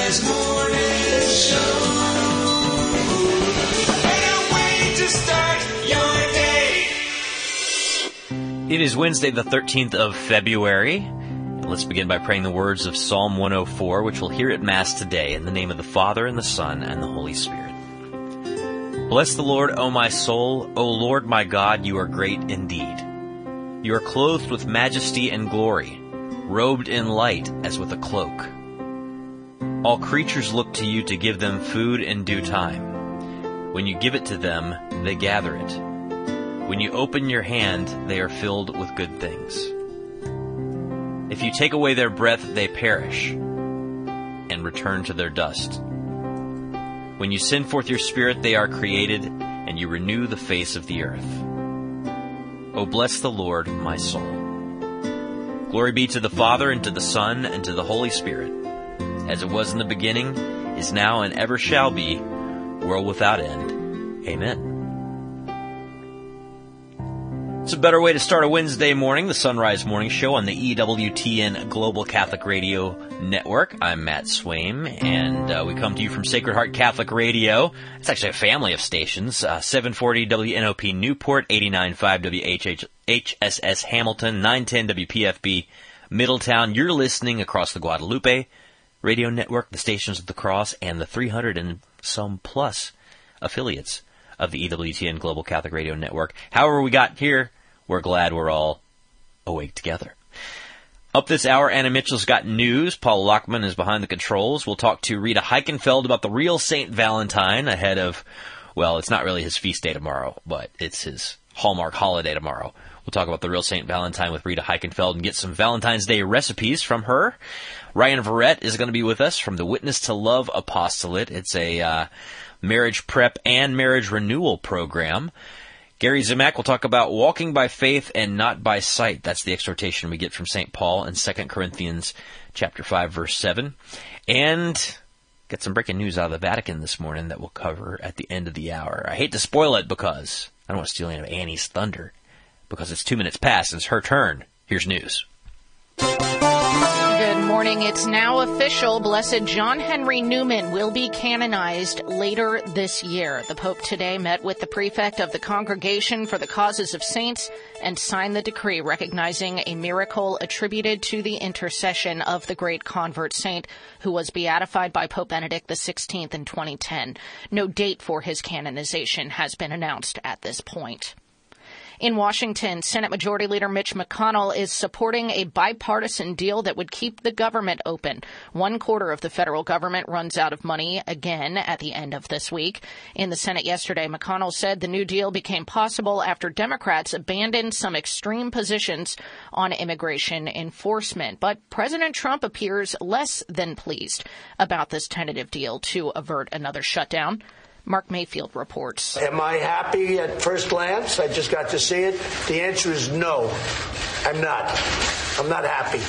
Sunrise Morning Show. Better way to start your day. It is Wednesday, the 13th of February. Let's begin by praying the words of Psalm 104, which we'll hear at Mass today, in the name of the Father, and the Son, and the Holy Spirit. Bless the Lord, O my soul. O Lord my God, you are great indeed. You are clothed with majesty and glory, robed in light as with a cloak. All creatures look to you to give them food in due time. When you give it to them, they gather it. When you open your hand, they are filled with good things. If you take away their breath, they perish and return to their dust. When you send forth your Spirit, they are created, and you renew the face of the earth. O bless the Lord, my soul. Glory be to the Father, and to the Son, and to the Holy Spirit, as it was in the beginning, is now, and ever shall be, world without end. Amen. It's a better way to start a Wednesday morning, the Sunrise Morning Show on the EWTN Global Catholic Radio Network. I'm Matt Swaim, and we come to you from Sacred Heart Catholic Radio. It's actually a family of stations, 740 WNOP Newport, 89.5 WHSS Hamilton, 910 WPFB Middletown. You're listening across the Guadalupe Radio Network, the Stations of the Cross, and the 300 and some plus affiliates of the EWTN Global Catholic Radio Network. However we got here, we're glad we're all awake together. Up this hour, Anna Mitchell's got news. Paul Lockman is behind the controls. We'll talk to Rita Heichenfeld about the real St. Valentine ahead of, well, it's not really his feast day tomorrow, but it's his Hallmark holiday tomorrow. We'll talk about the real St. Valentine with Rita Heichenfeld and get some Valentine's Day recipes from her. Ryan Verrett is going to be with us from the Witness to Love Apostolate. It's a marriage prep and marriage renewal program. Gary Zimak will talk about walking by faith and not by sight. That's the exhortation we get from St. Paul in 2 Corinthians chapter 5, verse 7. And get some breaking news out of the Vatican this morning that we'll cover at the end of the hour. I hate to spoil it because I don't want to steal any of Annie's thunder, because it's 2 minutes past and it's her turn. Here's news. Good morning. It's now official. Blessed John Henry Newman will be canonized later this year. The Pope today met with the prefect of the Congregation for the Causes of Saints and signed the decree recognizing a miracle attributed to the intercession of the great convert saint who was beatified by Pope Benedict XVI in 2010. No date for his canonization has been announced at this point. In Washington, Senate Majority Leader Mitch McConnell is supporting a bipartisan deal that would keep the government open. 1/4 of the federal government runs out of money again at the end of this week. In the Senate yesterday, McConnell said the new deal became possible after Democrats abandoned some extreme positions on immigration enforcement. But President Trump appears less than pleased about this tentative deal to avert another shutdown. Mark Mayfield reports. Am I happy at first glance? I just got to see it. The answer is no. I'm not. I'm not happy.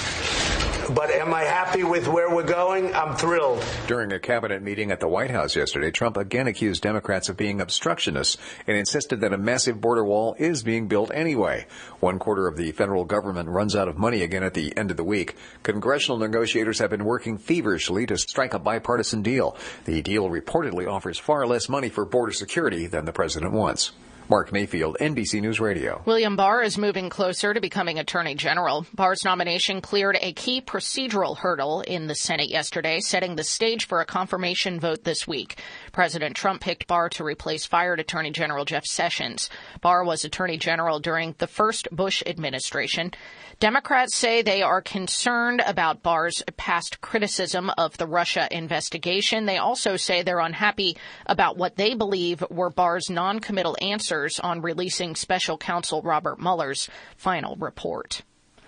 But am I happy with where we're going? I'm thrilled. During a cabinet meeting at the White House yesterday, Trump again accused Democrats of being obstructionists and insisted that a massive border wall is being built anyway. 1/4 of the federal government runs out of money again at the end of the week. Congressional negotiators have been working feverishly to strike a bipartisan deal. The deal reportedly offers far less money for border security than the president wants. Mark Mayfield, NBC News Radio. William Barr is moving closer to becoming Attorney General. Barr's nomination cleared a key procedural hurdle in the Senate yesterday, setting the stage for a confirmation vote this week. President Trump picked Barr to replace fired Attorney General Jeff Sessions. Barr was Attorney General during the first Bush administration. Democrats say they are concerned about Barr's past criticism of the Russia investigation. They also say they're unhappy about what they believe were Barr's non-committal answers on releasing Special Counsel Robert Mueller's final report.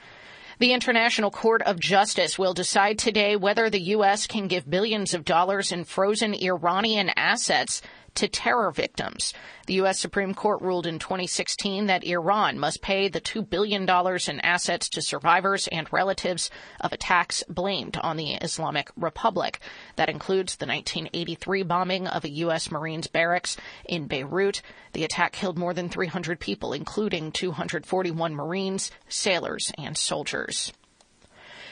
The International Court of Justice will decide today whether the U.S. can give billions of dollars in frozen Iranian assets to terror victims. The U.S. Supreme Court ruled in 2016 that Iran must pay the $2 billion in assets to survivors and relatives of attacks blamed on the Islamic Republic. That includes the 1983 bombing of a U.S. Marines barracks in Beirut. The attack killed more than 300 people, including 241 Marines, sailors, and soldiers.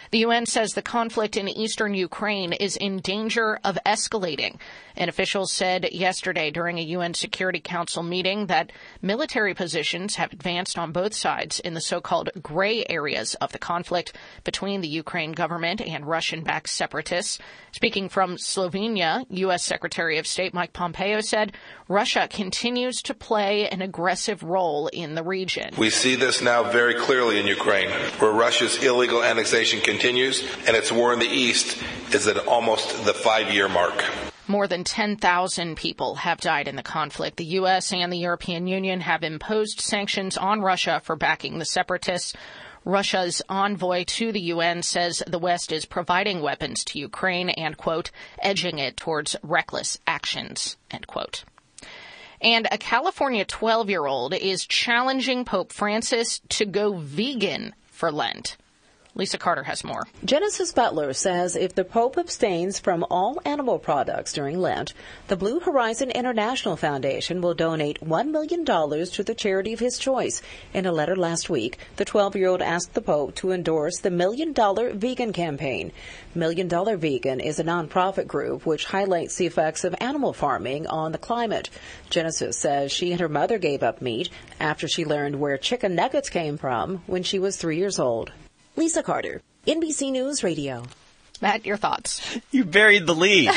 The UN says the conflict in eastern Ukraine is in danger of escalating. And officials said yesterday during a UN Security Council meeting that military positions have advanced on both sides in the so-called gray areas of the conflict between the Ukraine government and Russian-backed separatists. Speaking from Slovenia, U.S. Secretary of State Mike Pompeo said Russia continues to play an aggressive role in the region. We see this now very clearly in Ukraine, where Russia's illegal annexation continues and its war in the east is at almost the 5-year mark. More than 10,000 people have died in the conflict. The U.S. and the European Union have imposed sanctions on Russia for backing the separatists. Russia's envoy to the UN says the West is providing weapons to Ukraine and, quote, edging it towards reckless actions, end quote. And a California 12-year-old is challenging Pope Francis to go vegan for Lent. Lisa Carter has more. Genesis Butler says if the Pope abstains from all animal products during Lent, the Blue Horizon International Foundation will donate $1 million to the charity of his choice. In a letter last week, the 12-year-old asked the Pope to endorse the $1 Million Vegan campaign. $1 Million Vegan is a nonprofit group which highlights the effects of animal farming on the climate. Genesis says she and her mother gave up meat after she learned where chicken nuggets came from when she was 3 years old. Lisa Carter, NBC News Radio. Matt, your thoughts? You buried the lead.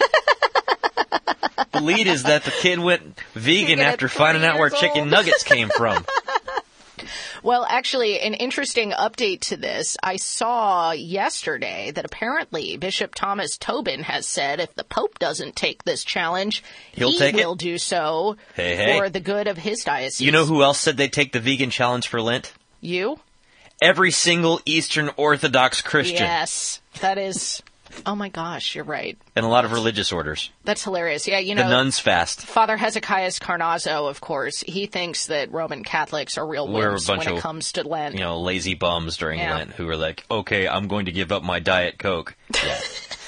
The lead is that the kid went vegan after finding out where chicken nuggets came from. Well, actually, an interesting update to this. I saw yesterday that apparently Bishop Thomas Tobin has said if the Pope doesn't take this challenge, he will do so for the good of his diocese. You know who else said they'd take the vegan challenge for Lent? You? Every single Eastern Orthodox Christian. Yes, that is... Oh, my gosh, you're right. And a lot of religious orders. That's hilarious. Yeah, you know... The nuns fast. Father Hezekiah Carnazzo, of course, he thinks that Roman Catholics are real wimps when it comes to Lent. You know, lazy bums during Lent who are like, okay, I'm going to give up my Diet Coke. Yeah.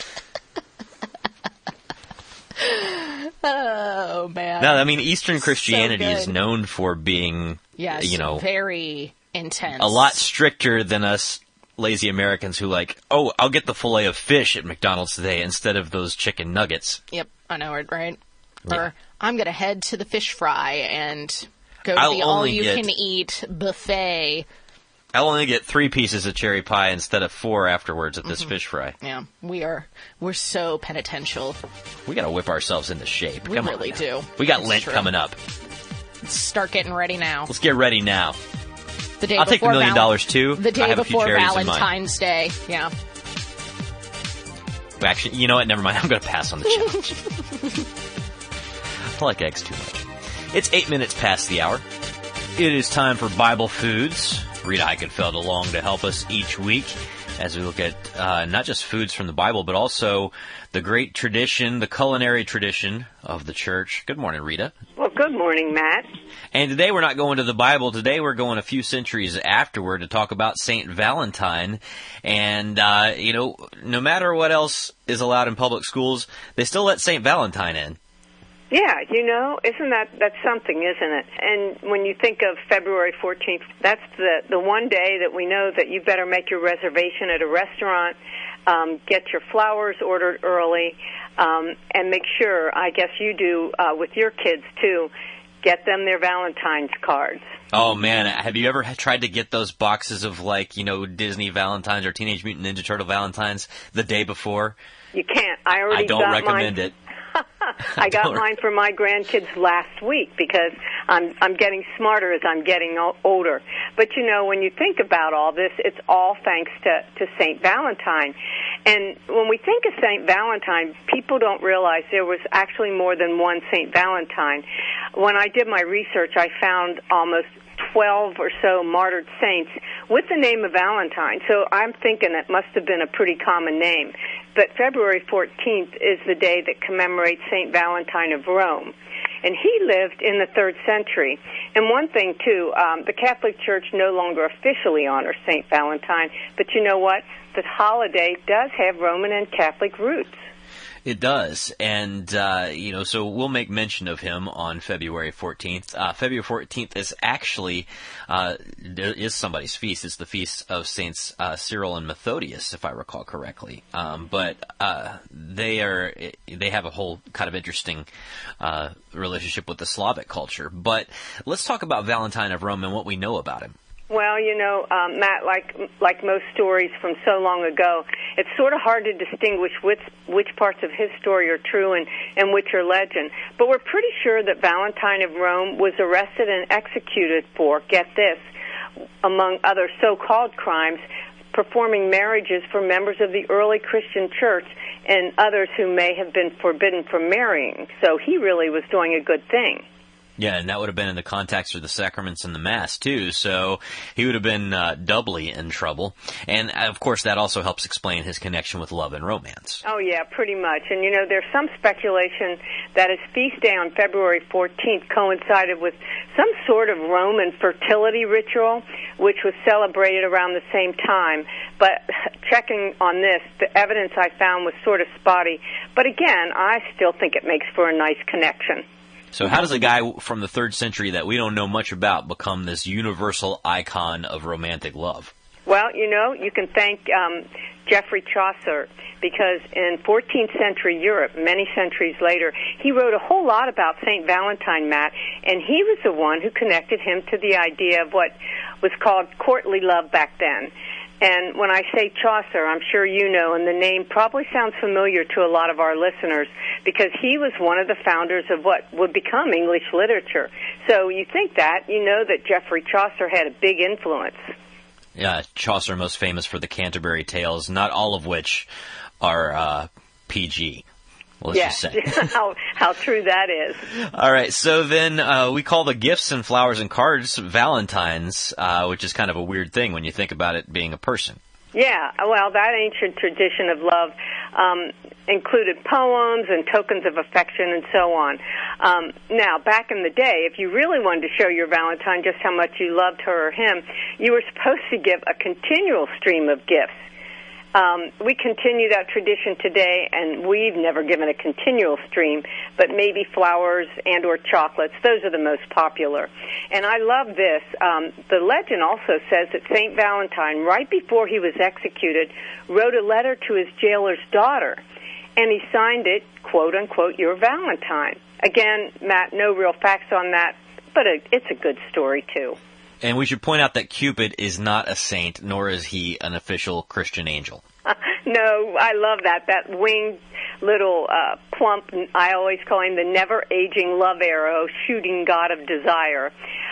Oh, man. No, I mean, Eastern Christianity is known for being, very intense. A lot stricter than us lazy Americans who like, oh, I'll get the fillet of fish at McDonald's today instead of those chicken nuggets. Yep, I know it, right? Yeah. Or I'm going to head to the fish fry and go to the all-you-can-eat buffet. I'll only get 3 pieces of cherry pie instead of 4 afterwards at this fish fry. Yeah, we're so penitential. We got to whip ourselves into shape. We really do. We got Lent coming up. Let's start getting ready now. Let's get ready now. I'll take the $1 million too. The day before Valentine's Day. Yeah. Actually, you know what? Never mind. I'm going to pass on the challenge. I like eggs too much. It's 8 minutes past the hour. It is time for Bible Foods. Rita Eichenfeld along to help us each week as we look at not just foods from the Bible, but also the great tradition, the culinary tradition of the church. Good morning, Rita. Well, good morning, Matt. And today we're not going to the Bible. Today we're going a few centuries afterward to talk about St. Valentine. And, no matter what else is allowed in public schools, they still let St. Valentine in. Yeah, isn't that's something, isn't it? And when you think of February 14th, that's the one day that we know that you better make your reservation at a restaurant, get your flowers ordered early, and make sure, I guess you do with your kids too, get them their Valentine's cards. Oh, man. Have you ever tried to get those boxes of, Disney Valentines or Teenage Mutant Ninja Turtle Valentines the day before? You can't. I don't recommend it. I got mine for my grandkids last week because I'm getting smarter as I'm getting older. But, when you think about all this, it's all thanks to St. Valentine. And when we think of St. Valentine, people don't realize there was actually more than one St. Valentine. When I did my research, I found almost 12 or so martyred saints with the name of Valentine. So I'm thinking it must have been a pretty common name. But February 14th is the day that commemorates St. Valentine of Rome. And he lived in the 3rd century. And one thing, too, the Catholic Church no longer officially honors St. Valentine. But you know what? The holiday does have Roman and Catholic roots. It does, and so we'll make mention of him on February 14th. February 14th is actually is somebody's feast. It's the feast of Saints Cyril and Methodius, if I recall correctly. But they have a whole kind of interesting relationship with the Slavic culture. But let's talk about Valentine of Rome and what we know about him. Well, Matt, like most stories from so long ago, it's sort of hard to distinguish which parts of his story are true and which are legend. But we're pretty sure that Valentine of Rome was arrested and executed for, get this, among other so-called crimes, performing marriages for members of the early Christian church and others who may have been forbidden from marrying. So he really was doing a good thing. Yeah, and that would have been in the context of the sacraments and the Mass, too, so he would have been doubly in trouble. And, of course, that also helps explain his connection with love and romance. Oh, yeah, pretty much. And, there's some speculation that his feast day on February 14th coincided with some sort of Roman fertility ritual, which was celebrated around the same time. But checking on this, the evidence I found was sort of spotty. But, again, I still think it makes for a nice connection. So how does a guy from the 3rd century that we don't know much about become this universal icon of romantic love? Well, you can thank Geoffrey Chaucer, because in 14th century Europe, many centuries later, he wrote a whole lot about St. Valentine, Matt, and he was the one who connected him to the idea of what was called courtly love back then. And when I say Chaucer, I'm sure you know, and the name probably sounds familiar to a lot of our listeners, because he was one of the founders of what would become English literature. So you think that, you know that Geoffrey Chaucer had a big influence. Yeah, Chaucer most famous for the Canterbury Tales, not all of which are PG. Let's just say. how true that is. All right, so then we call the gifts and flowers and cards Valentines, which is kind of a weird thing when you think about it being a person. Yeah, well, that ancient tradition of love included poems and tokens of affection and so on. Now, back in the day, if you really wanted to show your Valentine just how much you loved her or him, you were supposed to give a continual stream of gifts. We continue that tradition today, and we've never given a continual stream, but maybe flowers and or chocolates. Those are the most popular. And I love this. The legend also says that St. Valentine, right before he was executed, wrote a letter to his jailer's daughter, and he signed it, quote, unquote, your Valentine. Again, Matt, no real facts on that, but it's a good story, too. And we should point out that Cupid is not a saint, nor is he an official Christian angel. No, I love that. That winged little plump, I always call him the never-aging love arrow, shooting god of desire.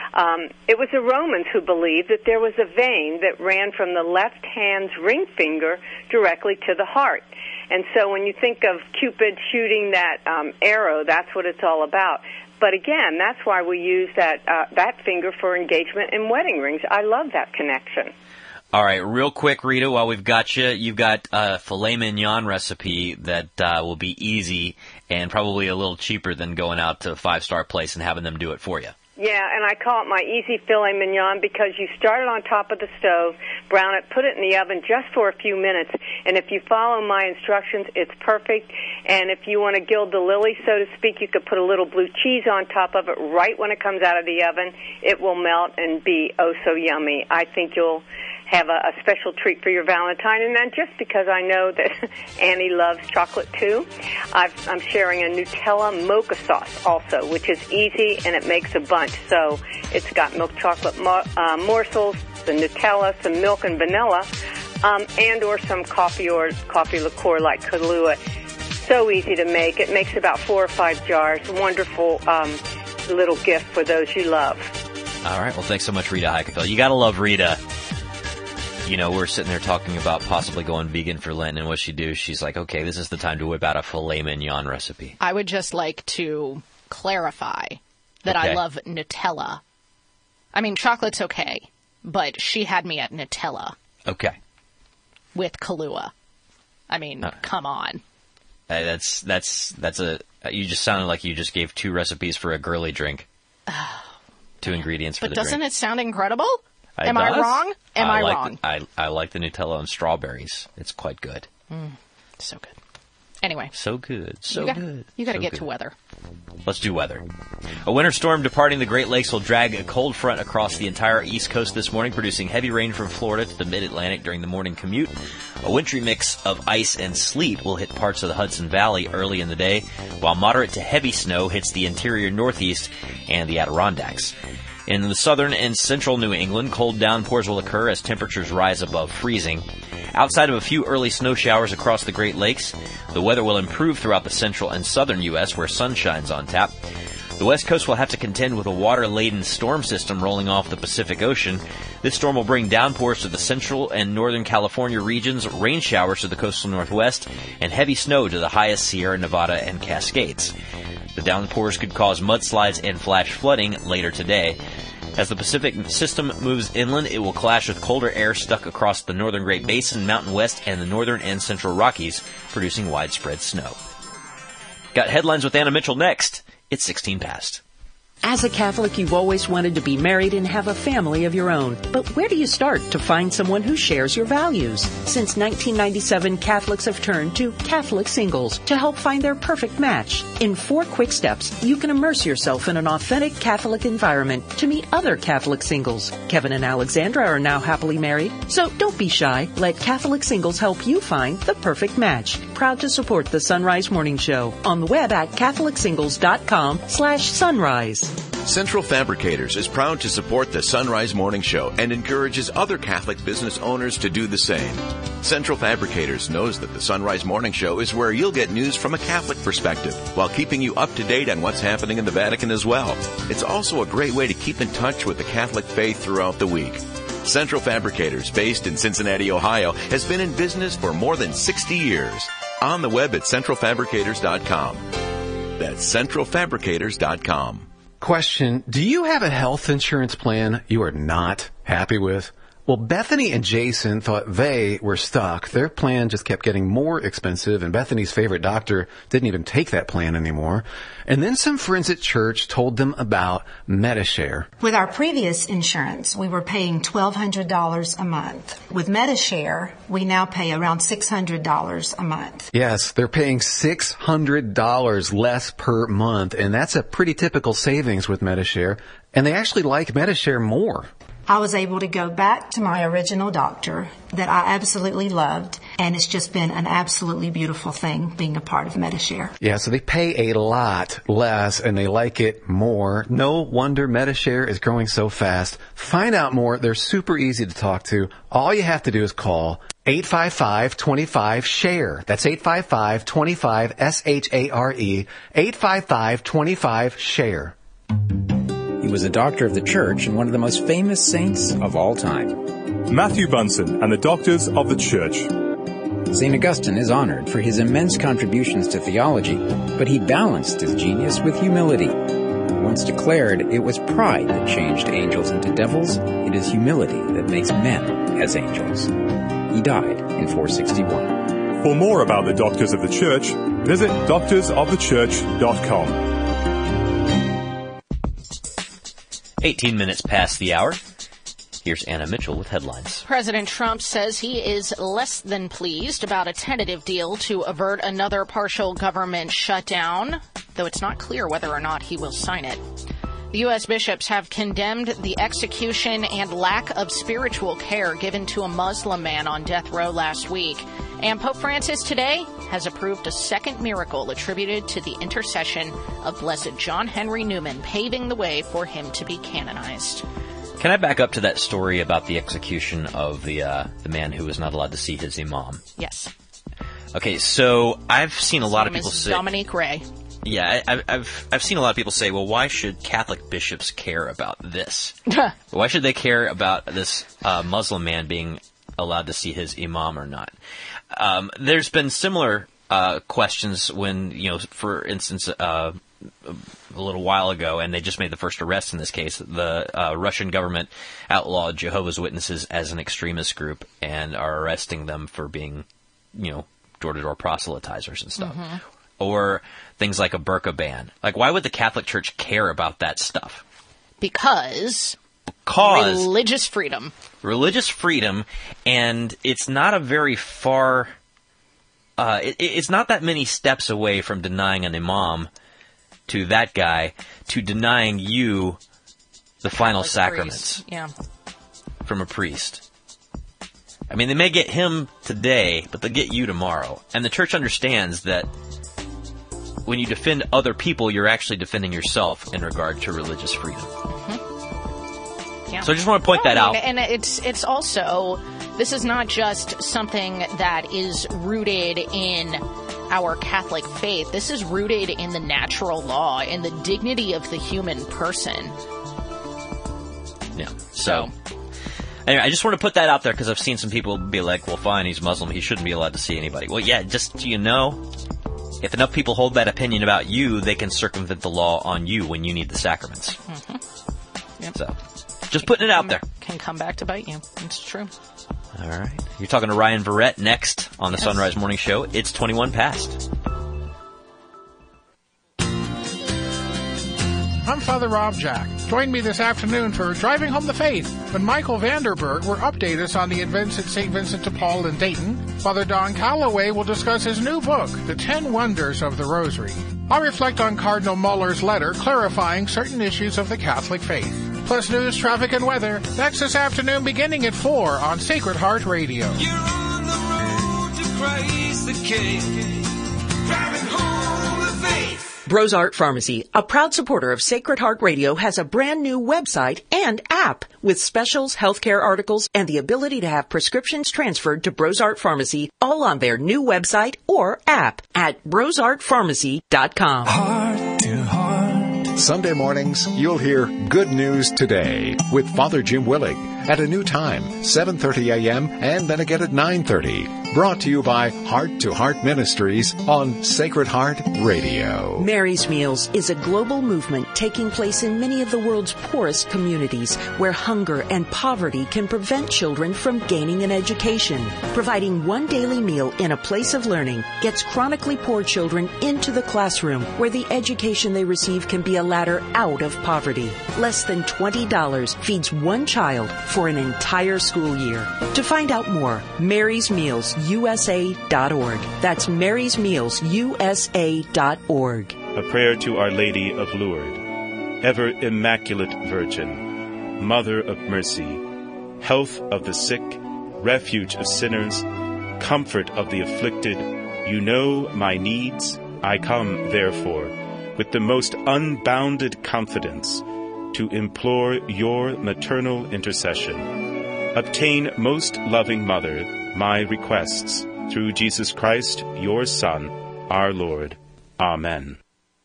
It was the Romans who believed that there was a vein that ran from the left hand's ring finger directly to the heart. And so when you think of Cupid shooting that arrow, that's what it's all about. But again, that's why we use that finger for engagement and wedding rings. I love that connection. All right, real quick, Rita, while we've got you, you've got a filet mignon recipe that will be easy and probably a little cheaper than going out to a 5-star place and having them do it for you. Yeah, and I call it my easy filet mignon because you start it on top of the stove, brown it, put it in the oven just for a few minutes, and if you follow my instructions, it's perfect. And if you want to gild the lily, so to speak, you could put a little blue cheese on top of it right when it comes out of the oven. It will melt and be oh so yummy. I think you'll have a special treat for your Valentine. And then just because I know that Annie loves chocolate too, I'm sharing a Nutella mocha sauce also, which is easy and it makes a bunch. So it's got milk chocolate morsels, the Nutella, some milk and vanilla, and or some coffee or coffee liqueur like Kahlua. So easy to make. It makes about 4 or 5 jars. Wonderful little gift for those you love. All right. Well, thanks so much, Rita Heikkefeld. You got to love Rita. You know, we're sitting there talking about possibly going vegan for Lent, and what she do, she's like, okay, this is the time to whip out a filet mignon recipe. I would just like to clarify that I love Nutella. I mean, chocolate's okay, but she had me at Nutella. Okay. With Kahlua. I mean, come on. That's you just sounded like you just gave 2 recipes for a girly drink. 2 ingredients for the drink. But doesn't it sound incredible? Am I wrong? Am I wrong? I like the Nutella and strawberries. It's quite good. So good. Anyway. So good. Good. You got to So get good. to weather. Let's do weather. A winter storm departing the Great Lakes will drag a cold front across the entire East Coast this morning, producing heavy rain from Florida to the mid-Atlantic during the morning commute. A wintry mix of ice and sleet will hit parts of the Hudson Valley early in the day, while moderate to heavy snow hits the interior Northeast and the Adirondacks. In the southern and central New England, cold downpours will occur as temperatures rise above freezing. Outside of a few early snow showers across the Great Lakes, the weather will improve throughout the central and southern U.S., where sunshine's on tap. The West Coast will have to contend with a water-laden storm system rolling off the Pacific Ocean. This storm will bring downpours to the central and northern California regions, rain showers to the coastal Northwest, and heavy snow to the highest Sierra Nevada and Cascades. The downpours could cause mudslides and flash flooding later today. As the Pacific system moves inland, it will clash with colder air stuck across the northern Great Basin, Mountain West, and the northern and central Rockies, producing widespread snow. Got headlines with Anna Mitchell next. It's 16 past. As a Catholic, you've always wanted to be married and have a family of your own. But where do you start to find someone who shares your values? Since 1997, Catholics have turned to Catholic Singles to help find their perfect match. In 4 quick steps, you can immerse yourself in an authentic Catholic environment to meet other Catholic singles. Kevin and Alexandra are now happily married, so don't be shy. Let Catholic Singles help you find the perfect match. Proud to support the Sunrise Morning Show on the web at CatholicSingles.com/sunrise. Central Fabricators is proud to support the Sunrise Morning Show and encourages other Catholic business owners to do the same. Central Fabricators knows that the Sunrise Morning Show is where you'll get news from a Catholic perspective while keeping you up to date on what's happening in the Vatican as well. It's also a great way to keep in touch with the Catholic faith throughout the week. Central Fabricators, based in Cincinnati, Ohio, has been in business for more than 60 years. On the web at centralfabricators.com. That's centralfabricators.com. Question, do you have a health insurance plan you are not happy with? Well, Bethany and Jason thought they were stuck. Their plan just kept getting more expensive, and Bethany's favorite doctor didn't even take that plan anymore. And then some friends at church told them about Medi-Share. With our previous insurance, we were paying $1,200 a month. With Medi-Share, we now pay around $600 a month. Yes, they're paying $600 less per month, and that's a pretty typical savings with Medi-Share. And they actually like Medi-Share more. I was able to go back to my original doctor that I absolutely loved, and it's just been an absolutely beautiful thing being a part of Medi-Share. Yeah, so they pay a lot less, and they like it more. No wonder Medi-Share is growing so fast. Find out more. They're super easy to talk to. All you have to do is call 855-25-SHARE. That's 855-25-SHARE. 855-25-SHARE. He was a doctor of the church and one of the most famous saints of all time. Matthew Bunson and the Doctors of the Church. St. Augustine is honored for his immense contributions to theology, but he balanced his genius with humility. Once declared, it was pride that changed angels into devils. It is humility that makes men as angels. He died in 461. For more about the Doctors of the Church, visit doctorsofthechurch.com. 18 minutes past the hour. Here's Anna Mitchell with headlines. President Trump says he is less than pleased about a tentative deal to avert another partial government shutdown, though it's not clear whether or not he will sign it. The U.S. bishops have condemned the execution and lack of spiritual care given to a Muslim man on death row last week. And Pope Francis today has approved a second miracle attributed to the intercession of Blessed John Henry Newman, paving the way for him to be canonized. Can I back up to that story about the execution of the man who was not allowed to see his imam? Yes. Okay, so I've seen a lot of people say... Dominique Ray. Yeah, I've seen a lot of people say, well, why should Catholic bishops care about this? Why should they care about this Muslim man being allowed to see his imam or not? There's been similar questions when, for instance, a little while ago, and they just made the first arrest in this case, the Russian government outlawed Jehovah's Witnesses as an extremist group and are arresting them for being, door-to-door proselytizers and stuff. Mm-hmm. Or things like a burqa ban. Like, why would the Catholic Church care about that stuff? Because religious freedom. Religious freedom, and it's not a very far it's not that many steps away from denying an imam to that guy to denying you the final sacraments from a priest. I mean, they may get him today, but they'll get you tomorrow. And the church understands that when you defend other people, you're actually defending yourself in regard to religious freedom. Mm-hmm. Yeah. So I just want to point that out. And it's also, this is not just something that is rooted in our Catholic faith. This is rooted in the natural law and the dignity of the human person. Yeah. So anyway, I just want to put that out there because I've seen some people be like, well, fine, he's Muslim. He shouldn't be allowed to see anybody. Well, yeah, just so you know, if enough people hold that opinion about you, they can circumvent the law on you when you need the sacraments. Mm-hmm. Yep. So just putting it out there. Can come back to bite you. It's true. All right. You're talking to Ryan Verrett next on the Sunrise Morning Show. It's 21 past. I'm Father Rob Jack. Join me this afternoon for Driving Home the Faith when Michael Vanderberg will update us on the events at St. Vincent de Paul in Dayton. Father Don Calloway will discuss his new book, The 10 Wonders of the Rosary. I'll reflect on Cardinal Muller's letter clarifying certain issues of the Catholic faith. Plus news, traffic, and weather. That's this afternoon beginning at 4 on Sacred Heart Radio. You're on the road to Christ the King, driving home the faith. Brosart Pharmacy, a proud supporter of Sacred Heart Radio, has a brand new website and app with specials, healthcare articles, and the ability to have prescriptions transferred to Brosart Pharmacy, all on their new website or app at brosartpharmacy.com. Heart to heart. Sunday mornings, you'll hear Good News Today with Father Jim Willig at a new time, 7:30 a.m. and then again at 9:30. Brought to you by Heart to Heart Ministries on Sacred Heart Radio. Mary's Meals is a global movement taking place in many of the world's poorest communities where hunger and poverty can prevent children from gaining an education. Providing one daily meal in a place of learning gets chronically poor children into the classroom where the education they receive can be a ladder out of poverty. Less than $20 feeds one child for an entire school year. To find out more, marysmealsusa.org. That's marysmealsusa.org. A prayer to Our Lady of Lourdes, ever Immaculate Virgin, Mother of Mercy, health of the sick, refuge of sinners, comfort of the afflicted, you know my needs. I come, therefore, with the most unbounded confidence to implore your maternal intercession. Obtain, most loving Mother, my requests through Jesus Christ, your Son, our Lord. Amen.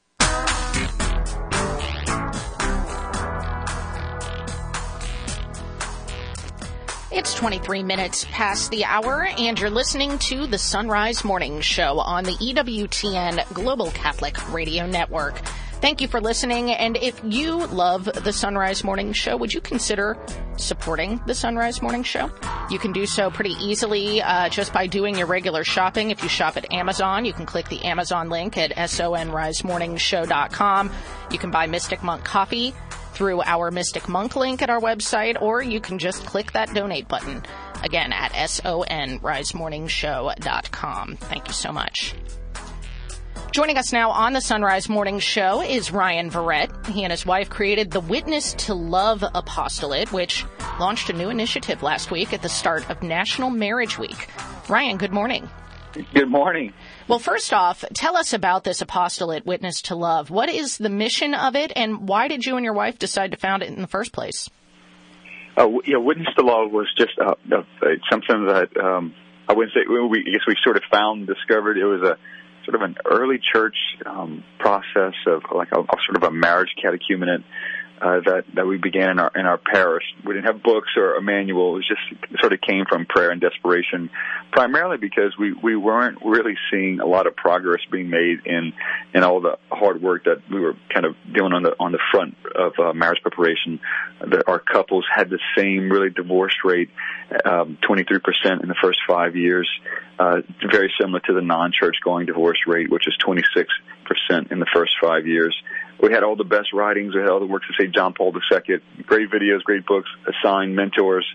It's 23 minutes past the hour, and you're listening to the Sunrise Morning Show on the EWTN Global Catholic Radio Network. Thank you for listening, and if you love the Sunrise Morning Show, would you consider supporting the Sunrise Morning Show? You can do so pretty easily just by doing your regular shopping. If you shop at Amazon, you can click the Amazon link at sonrisemorningshow.com. You can buy Mystic Monk coffee through our Mystic Monk link at our website, or you can just click that donate button, again, at sonrisemorningshow.com. Thank you so much. Joining us now on the Sunrise Morning Show is Ryan Verrett. He and his wife created the Witness to Love Apostolate, which launched a new initiative last week at the start of National Marriage Week. Ryan, good morning. Good morning. Well, first off, tell us about this apostolate, Witness to Love. What is the mission of it, and why did you and your wife decide to found it in the first place? Witness to Love was just something that I wouldn't say we sort of discovered. It was a sort of an early church process of like a sort of a marriage catechumenate that we began in our parish. We didn't have books or a manual. It was just sort of came from prayer and desperation, primarily because we weren't really seeing a lot of progress being made in all the hard work that we were kind of doing on the front of marriage preparation. That our couples had the same really divorce rate, 23% in the first 5 years, very similar to the non-church going divorce rate, which is 26% in the first 5 years. We had all the best writings. We had all the works of St. John Paul II, great videos, great books, assigned mentors.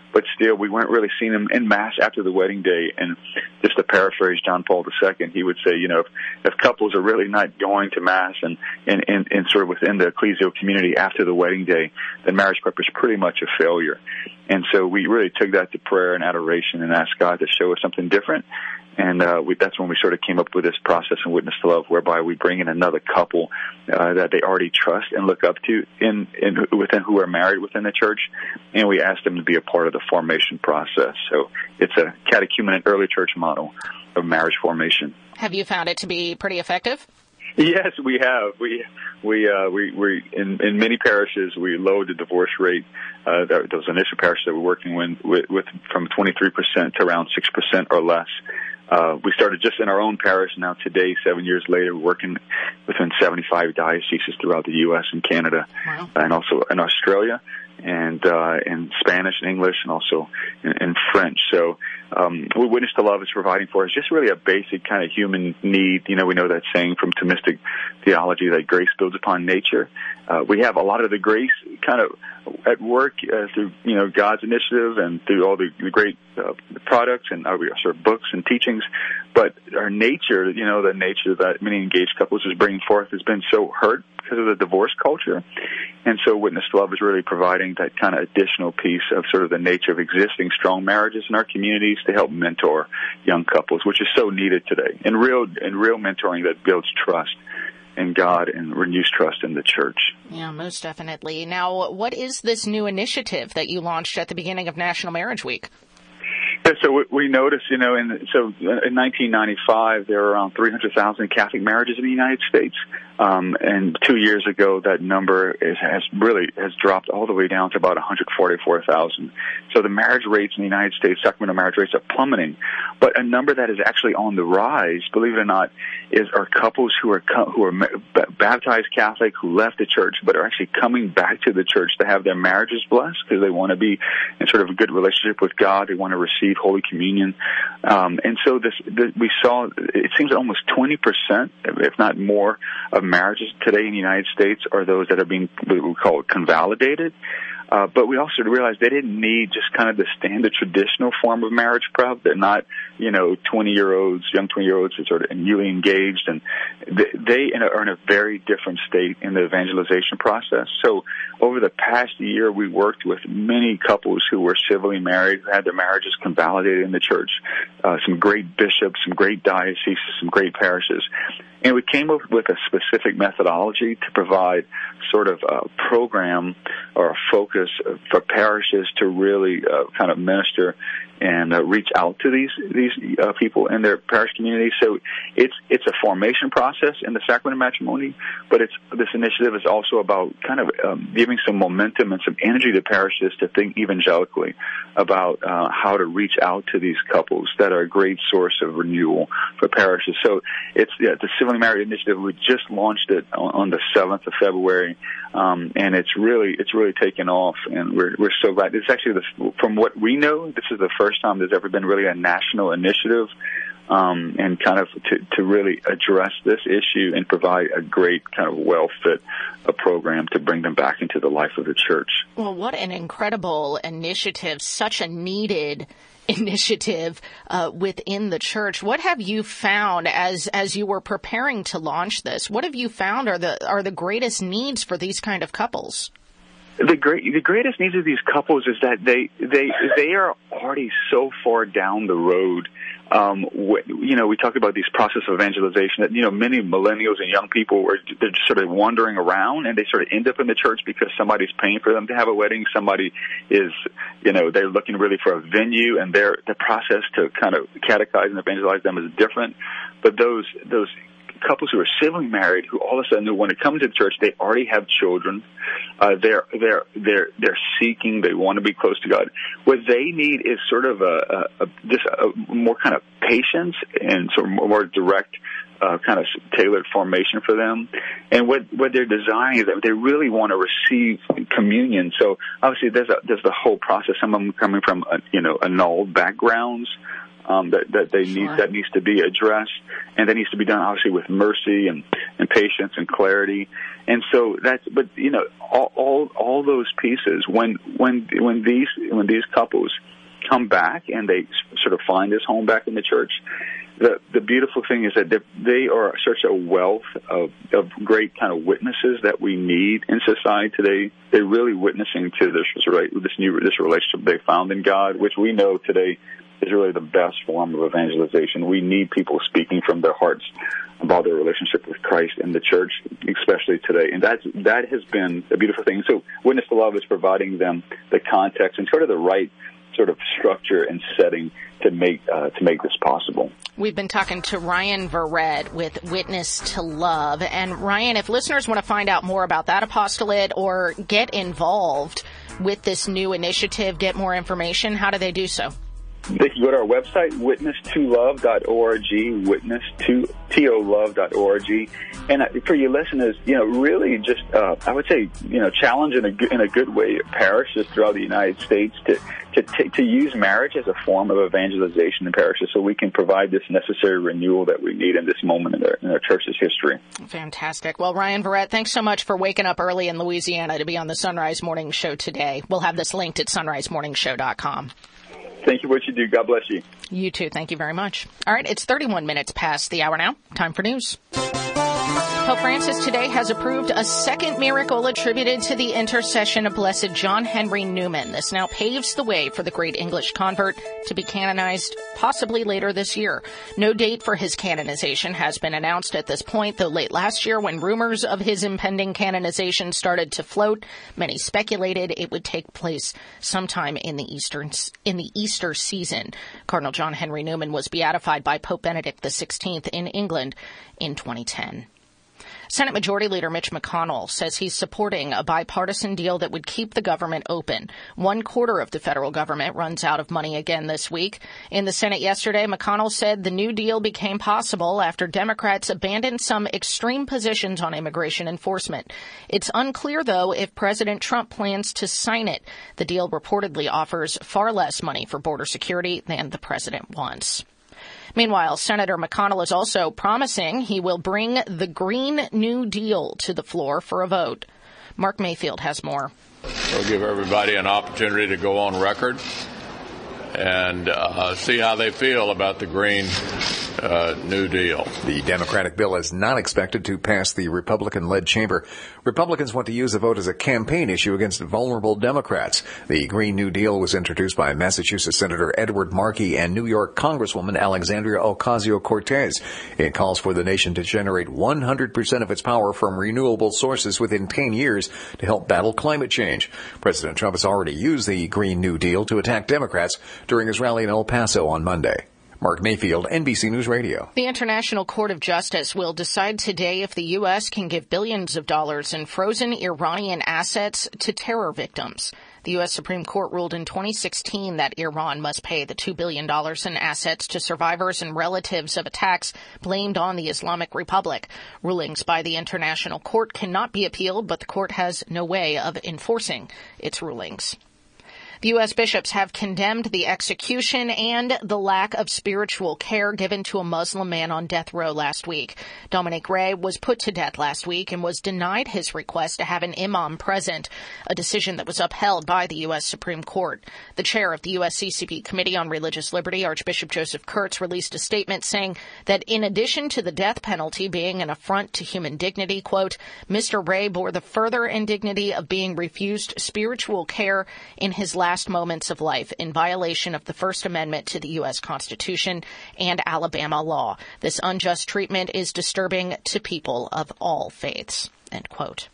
but still we weren't really seeing them in mass after the wedding day. And just to paraphrase John Paul II, he would say, if couples are really not going to mass and sort of within the ecclesial community after the wedding day, then marriage prep is pretty much a failure. And so we really took that to prayer and adoration and asked God to show us something different. And that's when we sort of came up with this process in Witness to Love, whereby we bring in another couple that they already trust and look up to within who are married within the church, and we ask them to be a part of the formation process. So it's a catechumenate early church model of marriage formation. Have you found it to be pretty effective? Yes, we have. We in many parishes we lowered the divorce rate. Those initial parishes that we're working with from 23% to around 6% or less. We started just in our own parish. Now today, 7 years later, we're working within 75 dioceses throughout the U.S. and Canada, and also in Australia, and in Spanish and English, and also in French. So what Witness to Love is providing for us just really a basic kind of human need. We know that saying from Thomistic theology that grace builds upon nature. We have a lot of the grace kind of at work through God's initiative and through all the great products and our sort of books and teachings, but our nature, the nature that many engaged couples is bringing forth has been so hurt because of the divorce culture. And so Witness to Love is really providing that kind of additional piece of sort of the nature of existing strong marriages in our communities to help mentor young couples, which is so needed today, and real mentoring that builds trust in God and renews trust in the church. Yeah, most definitely. Now, what is this new initiative that you launched at the beginning of National Marriage Week? Yeah, so we noticed, in 1995, there were around 300,000 Catholic marriages in the United States. And 2 years ago, that number has dropped all the way down to about 144,000. So the marriage rates in the United States, sacramental marriage rates, are plummeting. But a number that is actually on the rise, believe it or not, are couples who are baptized Catholic, who left the church, but are actually coming back to the church to have their marriages blessed because they want to be in sort of a good relationship with God. They want to receive Holy Communion. And so we saw, it seems that almost 20%, if not more, of marriages today in the United States are those that are being, what we call, convalidated. But we also realized they didn't need just kind of the standard traditional form of marriage prep. They're not, 20-year-olds, young 20-year-olds who are sort of newly engaged, and they are in a very different state in the evangelization process. So over the past year, we worked with many couples who were civilly married, who had their marriages convalidated in the church, some great bishops, some great dioceses, some great parishes. And we came up with a specific methodology to provide sort of a program or a focus for parishes to really kind of minister and reach out to these people in their parish communities. So it's a formation process in the sacrament of matrimony, but this initiative is also about kind of giving some momentum and some energy to parishes to think evangelically about how to reach out to these couples that are a great source of renewal for parishes. So it's the Civilly Married Initiative. We just launched it on the 7th of February, and it's really taken off, and we're so glad. It's actually, from what we know, this is the first time there's ever been really a national initiative and kind of to really address this issue and provide a great kind of well-fit program to bring them back into the life of the church. Well, what an incredible initiative, such a needed initiative within the church. What have you found as you were preparing to launch this? What have you found are the greatest needs for these kind of couples? The greatest needs of these couples is that they are already so far down the road. We talk about these process of evangelization that, many millennials and young people they're just sort of wandering around, and they sort of end up in the church because somebody's paying for them to have a wedding. Somebody is, they're looking really for a venue, and the process to kind of catechize and evangelize them is different. But those couples who are civilly married, who all of a sudden, when it comes to the church, they already have children. They're seeking. They want to be close to God. What they need is sort of just a more kind of patience and sort of more direct, kind of tailored formation for them. And what they're desiring is that they really want to receive communion. So obviously, there's the whole process. Some of them coming from annulled backgrounds. that they need, that needs to be addressed, and that needs to be done obviously with mercy and patience and clarity. And so but all those pieces, when these couples come back and they sort of find this home back in the church, the beautiful thing is that they are such a wealth of great kind of witnesses that we need in society today. They're really witnessing to this relationship they found in God, which we know today is really the best form of evangelization. We need people speaking from their hearts about their relationship with Christ and the church, especially today. And that has been a beautiful thing. So Witness to Love is providing them the context and sort of the right sort of structure and setting to make this possible. We've been talking to Ryan Verrett with Witness to Love. And Ryan, if listeners want to find out more about that apostolate or get involved with this new initiative, get more information, how do they do so? They can go to our website, witness2love.org, witness2love.org. And for you listeners, really just, I would say, challenge in a good way parishes throughout the United States to use marriage as a form of evangelization in parishes so we can provide this necessary renewal that we need in this moment in our church's history. Fantastic. Well, Ryan Verrett, thanks so much for waking up early in Louisiana to be on the Sunrise Morning Show today. We'll have this linked at sunrisemorningshow.com. Thank you for what you do. God bless you. You too. Thank you very much. All right. It's 31 minutes past the hour now. Time for news. Pope Francis today has approved a second miracle attributed to the intercession of Blessed John Henry Newman. This now paves the way for the great English convert to be canonized possibly later this year. No date for his canonization has been announced at this point, though late last year when rumors of his impending canonization started to float, many speculated it would take place sometime in the Easter season. Cardinal John Henry Newman was beatified by Pope Benedict XVI in England in 2010. Senate Majority Leader Mitch McConnell says he's supporting a bipartisan deal that would keep the government open. 1/4 of the federal government runs out of money again this week. In the Senate yesterday, McConnell said the new deal became possible after Democrats abandoned some extreme positions on immigration enforcement. It's unclear, though, if President Trump plans to sign it. The deal reportedly offers far less money for border security than the president wants. Meanwhile, Senator McConnell is also promising he will bring the Green New Deal to the floor for a vote. Mark Mayfield has more. We'll give everybody an opportunity to go on record and see how they feel about the Green New Deal. The Democratic bill is not expected to pass the Republican-led chamber. Republicans want to use the vote as a campaign issue against vulnerable Democrats. The Green New Deal was introduced by Massachusetts Senator Edward Markey and New York Congresswoman Alexandria Ocasio-Cortez. It calls for the nation to generate 100% of its power from renewable sources within 10 years to help battle climate change. President Trump has already used the Green New Deal to attack Democrats during his rally in El Paso on Monday. Mark Mayfield, NBC News Radio. The International Court of Justice will decide today if the U.S. can give billions of dollars in frozen Iranian assets to terror victims. The U.S. Supreme Court ruled in 2016 that Iran must pay the $2 billion in assets to survivors and relatives of attacks blamed on the Islamic Republic. Rulings by the International Court cannot be appealed, but the court has no way of enforcing its rulings. The U.S. bishops have condemned the execution and the lack of spiritual care given to a Muslim man on death row last week. Dominic Ray was put to death last week and was denied his request to have an imam present, a decision that was upheld by the U.S. Supreme Court. The chair of the USCCB Committee on Religious Liberty, Archbishop Joseph Kurtz, released a statement saying that in addition to the death penalty being an affront to human dignity, quote, Mr. Ray bore the further indignity of being refused spiritual care in his last moments of life in violation of the First Amendment to the U.S. Constitution and Alabama law. This unjust treatment is disturbing to people of all faiths, end quote.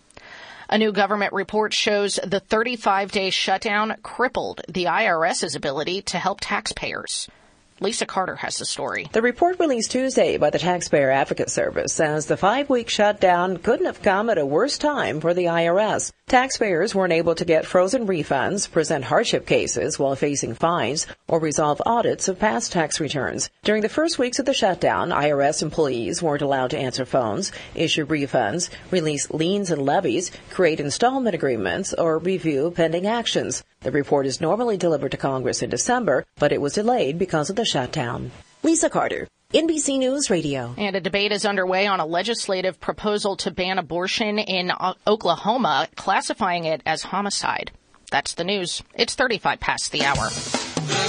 A new government report shows the 35-day shutdown crippled the IRS's ability to help taxpayers. Lisa Carter has the story. The report released Tuesday by the Taxpayer Advocate Service says the 5-week shutdown couldn't have come at a worse time for the IRS. Taxpayers weren't able to get frozen refunds, present hardship cases while facing fines, or resolve audits of past tax returns. During the first weeks of the shutdown, IRS employees weren't allowed to answer phones, issue refunds, release liens and levies, create installment agreements, or review pending actions. The report is normally delivered to Congress in December, but it was delayed because of the shutdown. Lisa Carter, NBC News Radio. And a debate is underway on a legislative proposal to ban abortion in Oklahoma, classifying it as homicide. That's the news. It's 35 past the hour. The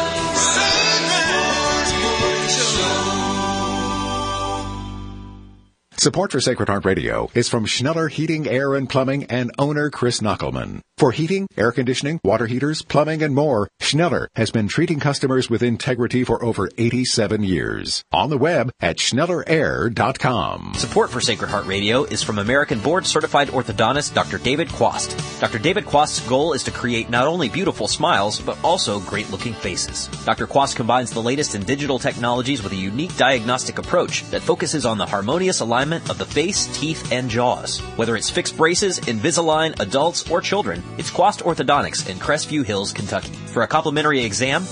Sunrise Morning Show. Support for Sacred Heart Radio is from Schneller Heating, Air, and Plumbing and owner Chris Knockelman. For heating, air conditioning, water heaters, plumbing, and more, Schneller has been treating customers with integrity for over 87 years. On the web at SchnellerAir.com. Support for Sacred Heart Radio is from American board-certified orthodontist Dr. David Quast. Dr. David Quast's goal is to create not only beautiful smiles, but also great-looking faces. Dr. Quast combines the latest in digital technologies with a unique diagnostic approach that focuses on the harmonious alignment of the face, teeth, and jaws. Whether it's fixed braces, Invisalign, adults, or children, it's Quast Orthodontics in Crestview Hills, Kentucky. For a complimentary exam,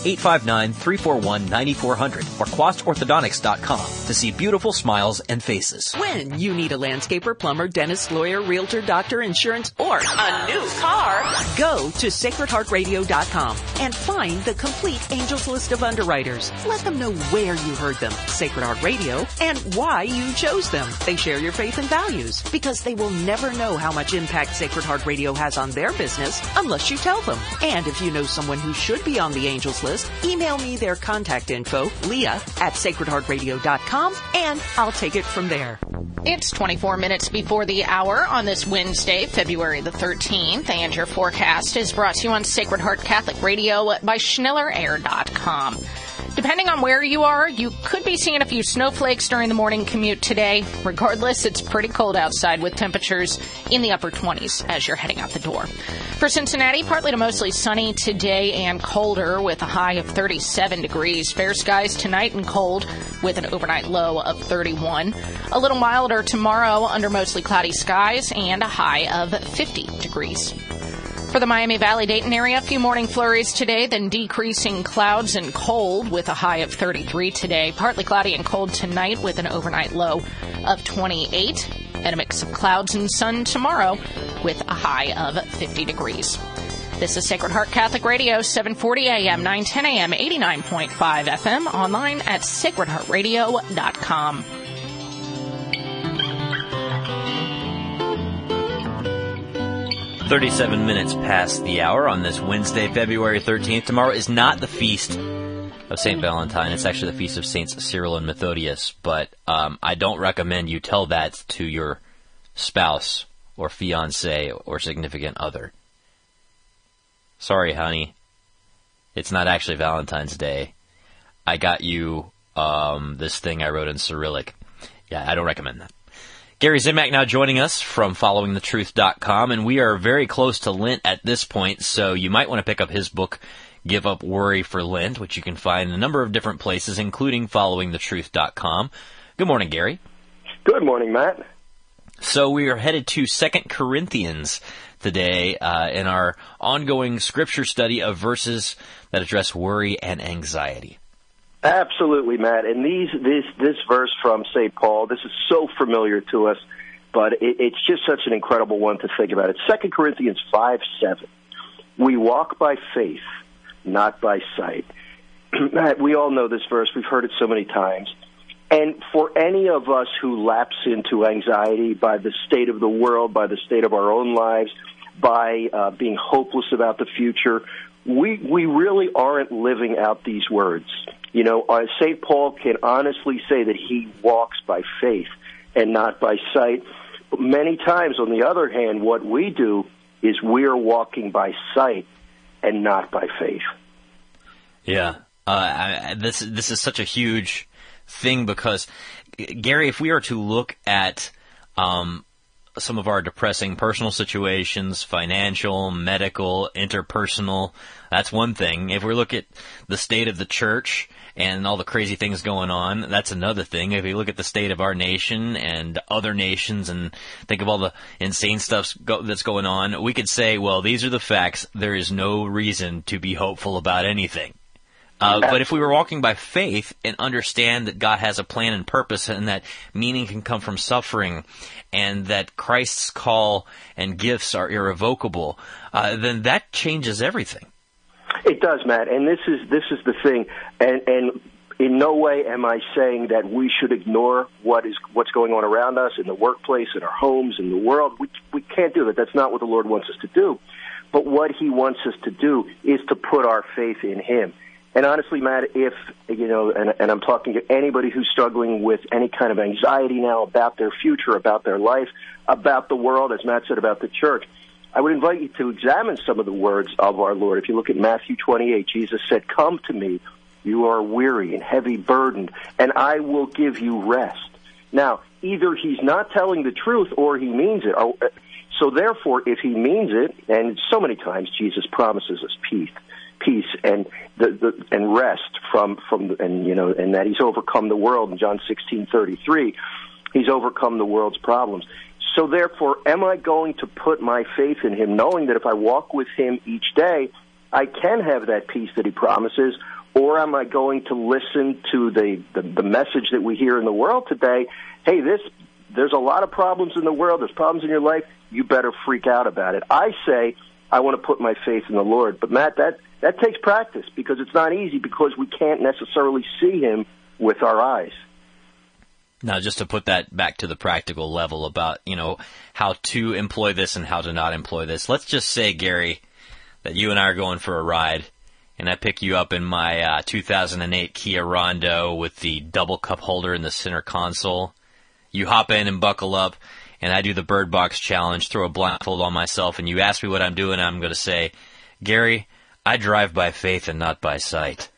859-341-9400 or QuastOrthodontics.com to see beautiful smiles and faces. When you need a landscaper, plumber, dentist, lawyer, realtor, doctor, insurance, or a new car, go to SacredHeartRadio.com and find the complete Angels list of underwriters. Let them know where you heard them, Sacred Heart Radio, and why you chose them. They share your faith and values because they will never know how much impact Sacred Heart Radio has on their business unless you tell them. And if you know someone who should be on the Angels list, email me their contact info, Leah@SacredHeartRadio.com, and I'll take it from there. It's 24 minutes before the hour on this Wednesday, February the 13th, and your forecast is brought to you on Sacred Heart Catholic Radio by SchnellerAir.com. Depending on where you are, you could be seeing a few snowflakes during the morning commute today. Regardless, it's pretty cold outside with temperatures in the upper 20s as you're heading out the door. For Cincinnati, partly to mostly sunny today and colder with a high of 37 degrees. Fair skies tonight and cold with an overnight low of 31. A little milder tomorrow under mostly cloudy skies and a high of 50 degrees. For the Miami Valley-Dayton area, a few morning flurries today, then decreasing clouds and cold with a high of 33 today. Partly cloudy and cold tonight with an overnight low of 28. And a mix of clouds and sun tomorrow with a high of 50 degrees. This is Sacred Heart Catholic Radio, 740 AM, 910 AM, 89.5 FM, online at sacredheartradio.com. 37 minutes past the hour on this Wednesday, February 13th. Tomorrow is not the feast of St. Valentine. It's actually the feast of Saints Cyril and Methodius. But I don't recommend you tell that to your spouse or fiancé or significant other. Sorry, honey. It's not actually Valentine's Day. I got you this thing I wrote in Cyrillic. Yeah, I don't recommend that. Gary Zimak now joining us from followingthetruth.com, and we are very close to Lent at this point, so you might want to pick up his book, Give Up Worry for Lent, which you can find in a number of different places, including followingthetruth.com. Good morning, Gary. Good morning, Matt. So we are headed to 2 Corinthians today in our ongoing scripture study of verses that address worry and anxiety. Absolutely, Matt. And this verse from St. Paul, this is so familiar to us, but it's just such an incredible one to think about. It's 2 Corinthians 5:7. We walk by faith, not by sight. Matt, we all know this verse. We've heard it so many times. And for any of us who lapse into anxiety by the state of the world, by the state of our own lives, by being hopeless about the future, we really aren't living out these words. You know, St. Paul can honestly say that he walks by faith and not by sight. But many times, on the other hand, what we do is we're walking by sight and not by faith. Yeah. This is such a huge thing because, Gary, if we are to look at some of our depressing personal situations, financial, medical, interpersonal, that's one thing. If we look at the state of the church and all the crazy things going on, that's another thing. If we look at the state of our nation and other nations and think of all the insane stuff that's going on, we could say, well, these are the facts. There is no reason to be hopeful about anything. But if we were walking by faith and understand that God has a plan and purpose and that meaning can come from suffering and that Christ's call and gifts are irrevocable, then that changes everything. It does, Matt, and this is the thing, and in no way am I saying that we should ignore what's going on around us in the workplace, in our homes, in the world. We can't do that. That's not what the Lord wants us to do. But what He wants us to do is to put our faith in Him. And honestly, Matt, if, and I'm talking to anybody who's struggling with any kind of anxiety now about their future, about their life, about the world, as Matt said, about the church, I would invite you to examine some of the words of our Lord. If you look at Matthew 28, Jesus said, "Come to me, you are weary and heavy burdened, and I will give you rest." Now, either He's not telling the truth or He means it. So therefore, if He means it, and so many times Jesus promises us peace and and rest from and that He's overcome the world in John 16:33, He's overcome the world's problems. So therefore, am I going to put my faith in Him, knowing that if I walk with Him each day, I can have that peace that He promises, or am I going to listen to the message that we hear in the world today? Hey, there's a lot of problems in the world. There's problems in your life. You better freak out about it. I say I want to put my faith in the Lord. But, Matt, that takes practice because it's not easy because we can't necessarily see Him with our eyes. Now, just to put that back to the practical level about, how to employ this and how to not employ this. Let's just say, Gary, that you and I are going for a ride, and I pick you up in my 2008 Kia Rondo with the double cup holder in the center console. You hop in and buckle up, and I do the Bird Box Challenge, throw a blindfold on myself, and you ask me what I'm doing, I'm going to say, Gary, I drive by faith and not by sight.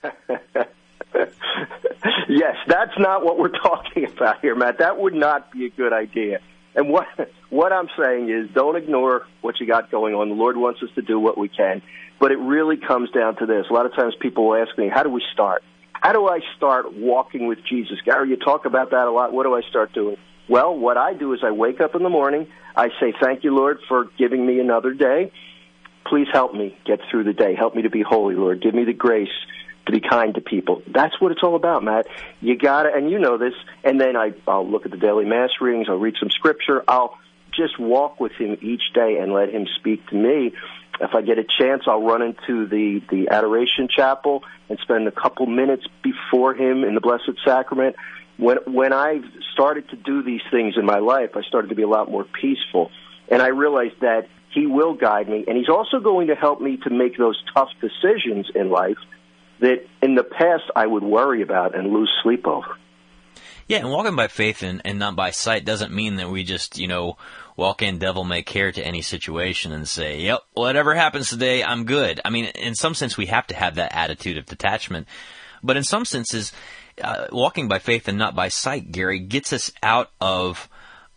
Yes, that's not what we're talking about here, Matt. That would not be a good idea. And what I'm saying is don't ignore what you got going on. The Lord wants us to do what we can. But it really comes down to this. A lot of times people will ask me, how do we start? How do I start walking with Jesus? Gary, you talk about that a lot. What do I start doing? Well, what I do is I wake up in the morning. I say, thank you, Lord, for giving me another day. Please help me get through the day. Help me to be holy, Lord. Give me the grace to be kind to people. That's what it's all about, Matt. You got to, and you know this, and then I'll look at the daily mass readings, I'll read some scripture, I'll just walk with Him each day and let Him speak to me. If I get a chance, I'll run into the Adoration Chapel and spend a couple minutes before Him in the Blessed Sacrament. When I started to do these things in my life, I started to be a lot more peaceful, and I realized that He will guide me, and He's also going to help me to make those tough decisions in life that in the past I would worry about and lose sleep over. Yeah, and walking by faith and not by sight doesn't mean that we just, walk in devil may care to any situation and say, yep, whatever happens today, I'm good. I mean, in some sense, we have to have that attitude of detachment. But in some senses, walking by faith and not by sight, Gary, gets us out of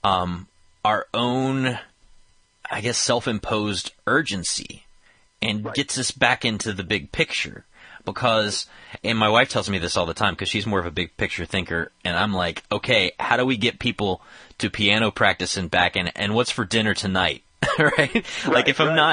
our own, I guess, self-imposed urgency and gets us back into the big picture. Because, and my wife tells me this all the time because she's more of a big picture thinker, and I'm like, okay, how do we get people to piano practice and back, and what's for dinner tonight, right? Like if I'm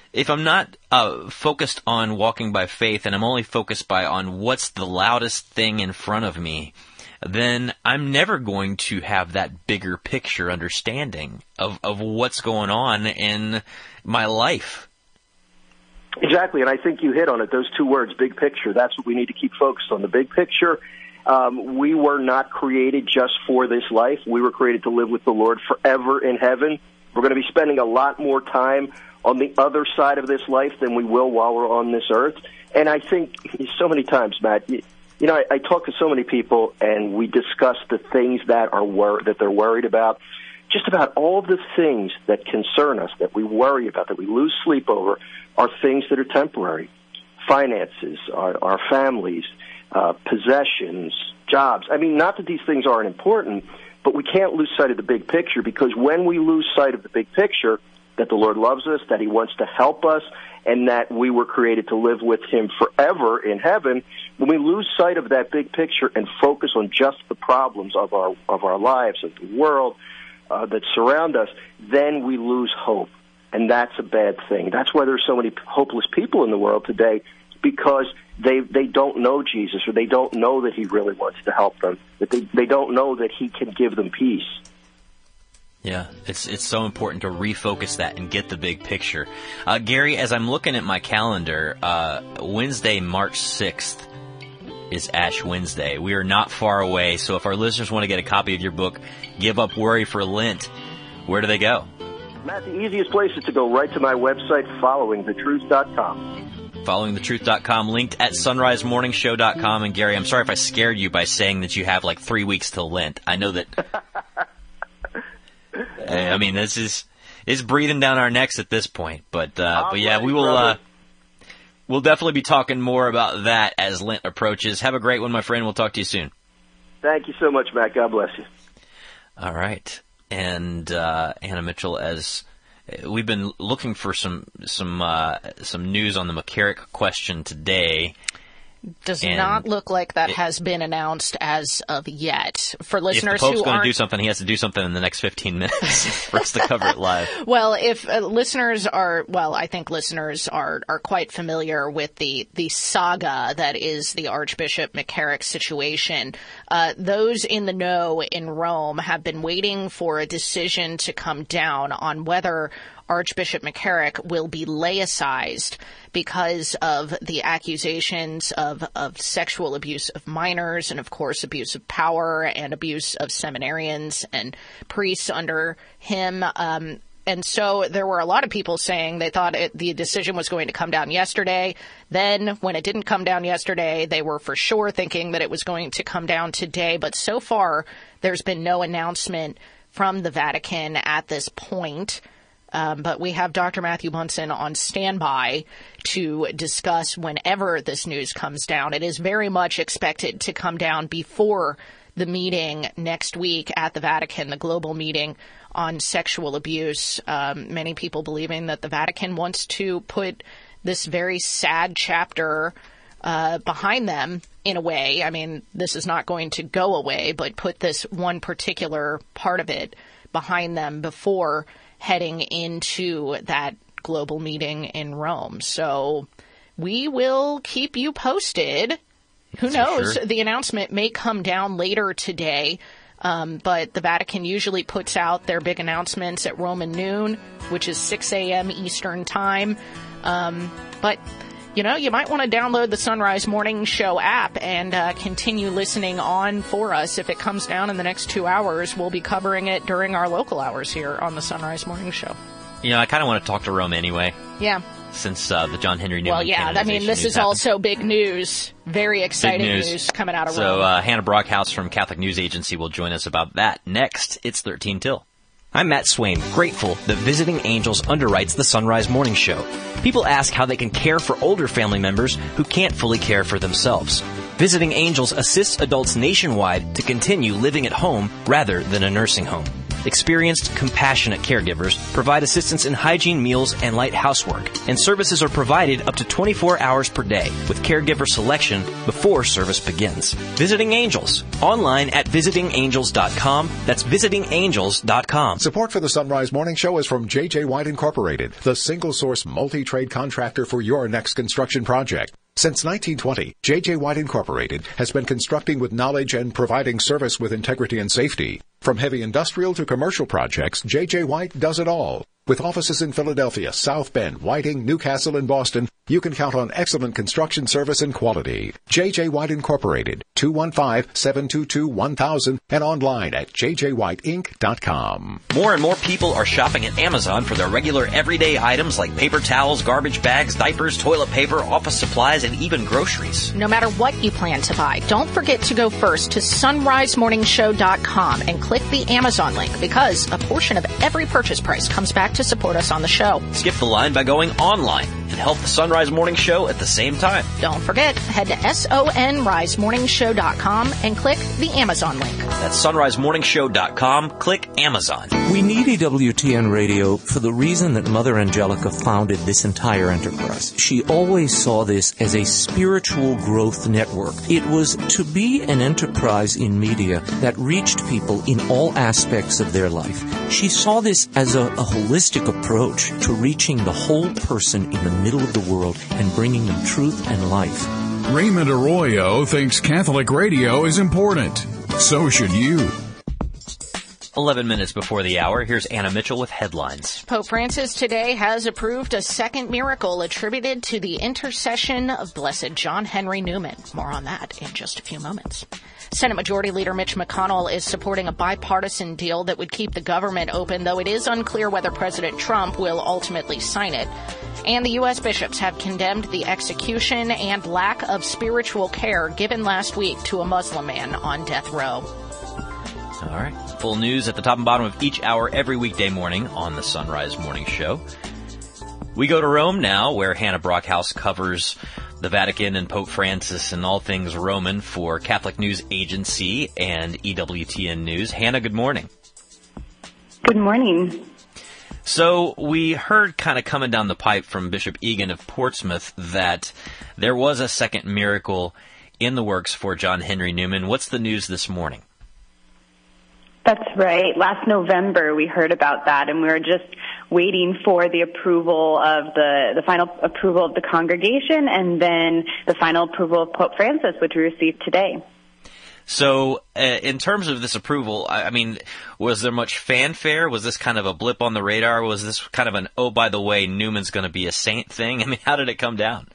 not focused on walking by faith, and I'm only focused on what's the loudest thing in front of me, then I'm never going to have that bigger picture understanding of what's going on in my life. Exactly, and I think you hit on it, those two words, big picture. That's what we need to keep focused on, the big picture. We were not created just for this life. We were created to live with the Lord forever in heaven. We're going to be spending a lot more time on the other side of this life than we will while we're on this earth. And I think so many times, Matt, I talk to so many people, and we discuss the things that they're worried about. Just about all the things that concern us, that we worry about, that we lose sleep over, are things that are temporary. Finances, our families, possessions, jobs. I mean, not that these things aren't important, but we can't lose sight of the big picture, because when we lose sight of the big picture, that the Lord loves us, that He wants to help us, and that we were created to live with Him forever in heaven, when we lose sight of that big picture and focus on just the problems of our lives, of the world, that surround us, then we lose hope. And that's a bad thing. That's why there's so many hopeless people in the world today, because they don't know Jesus, or they don't know that he really wants to help them, that they don't know that he can give them peace. Yeah, it's so important to refocus that and get the big picture. Gary, as I'm looking at my calendar, Wednesday, March 6th is Ash Wednesday. We are not far away, so if our listeners want to get a copy of your book, Give Up Worry for Lent, where do they go? Matt, the easiest place is to go right to my website, followingthetruth.com. Followingthetruth.com, linked at sunrisemorningshow.com. And Gary, I'm sorry if I scared you by saying that you have like 3 weeks till Lent. I know that. I mean, this is breathing down our necks at this point. But yeah, we will. We'll definitely be talking more about that as Lent approaches. Have a great one, my friend. We'll talk to you soon. Thank you so much, Matt. God bless you. All right, and Anna Mitchell, as we've been looking for some news on the McCarrick question today. Does not look like that has been announced as of yet. For listeners who aren't... If the Pope's going to do something, he has to do something in the next 15 minutes for us to cover it live. Well, if listeners are... Well, I think listeners are quite familiar with the saga that is the Archbishop McCarrick situation. Those in the know in Rome have been waiting for a decision to come down on whether Archbishop McCarrick will be laicized because of the accusations of sexual abuse of minors and, of course, abuse of power and abuse of seminarians and priests under him. And so there were a lot of people saying they thought the decision was going to come down yesterday. Then when it didn't come down yesterday, they were for sure thinking that it was going to come down today. But so far, there's been no announcement from the Vatican at this point. But we have Dr. Matthew Bunson on standby to discuss whenever this news comes down. It is very much expected to come down before the meeting next week at the Vatican, the global meeting on sexual abuse. Many people believing that the Vatican wants to put this very sad chapter behind them in a way. I mean, this is not going to go away, but put this one particular part of it behind them before heading into that global meeting in Rome. So we will keep you posted. Who knows? Sure. The announcement may come down later today, but the Vatican usually puts out their big announcements at Roman noon, which is 6 a.m. Eastern time. But you know, you might want to download the Sunrise Morning Show app and continue listening on for us. If it comes down in the next 2 hours, we'll be covering it during our local hours here on the Sunrise Morning Show. You know, I kind of want to talk to Rome anyway. Yeah. Since the John Henry Newman canonization. Well, yeah, I mean, this is also big news. Very exciting news coming out of Rome. So Hannah Brockhouse from Catholic News Agency will join us about that next. It's 13 till. I'm Matt Swain, grateful that Visiting Angels underwrites the Sunrise Morning Show. People ask how they can care for older family members who can't fully care for themselves. Visiting Angels assists adults nationwide to continue living at home rather than a nursing home. Experienced, compassionate caregivers provide assistance in hygiene, meals, and light housework, and services are provided up to 24 hours per day with caregiver selection before service begins. Visiting Angels, online at visitingangels.com. That's visitingangels.com. Support for the Sunrise Morning Show is from J.J. White Incorporated, the single-source multi-trade contractor for your next construction project. Since 1920, J.J. White Incorporated has been constructing with knowledge and providing service with integrity and safety. From heavy industrial to commercial projects, J.J. White does it all. With offices in Philadelphia, South Bend, Whiting, Newcastle, and Boston, you can count on excellent construction service and quality. J.J. White Incorporated, 215-722-1000, and online at jjwhiteinc.com. More and more people are shopping at Amazon for their regular everyday items like paper towels, garbage bags, diapers, toilet paper, office supplies, and even groceries. No matter what you plan to buy, don't forget to go first to sunrisemorningshow.com and click the Amazon link, because a portion of every purchase price comes back to support us on the show. Skip the line by going online and help the Sunrise Morning Show at the same time. Don't forget, head to sunrisemorningshow.com and click the Amazon link. That's sunrisemorningshow.com. Click Amazon. We need EWTN Radio for the reason that Mother Angelica founded this entire enterprise. She always saw this as a spiritual growth network. It was to be an enterprise in media that reached people in all aspects of their life. She saw this as a holistic approach to reaching the whole person in the middle of the world and bringing them truth and life. Raymond Arroyo thinks Catholic radio is important. So should you. 11 minutes before the hour, here's Anna Mitchell with headlines. Pope Francis today has approved a second miracle attributed to the intercession of Blessed John Henry Newman. More on that in just a few moments. Senate Majority Leader Mitch McConnell is supporting a bipartisan deal that would keep the government open, though it is unclear whether President Trump will ultimately sign it. And the U.S. bishops have condemned the execution and lack of spiritual care given last week to a Muslim man on death row. All right. Full news at the top and bottom of each hour every weekday morning on the Sunrise Morning Show. We go to Rome now, where Hannah Brockhouse covers the Vatican and Pope Francis and all things Roman for Catholic News Agency and EWTN News. Hannah, good morning. Good morning. So we heard kind of coming down the pipe from Bishop Egan of Portsmouth that there was a second miracle in the works for John Henry Newman. What's the news this morning? That's right. Last November we heard about that, and we were just waiting for the approval of the final approval of the congregation and then the final approval of Pope Francis, which we received today. So in terms of this approval, I mean, was there much fanfare? Was this kind of a blip on the radar? Was this kind of an, oh, by the way, Newman's going to be a saint thing? I mean, how did it come down?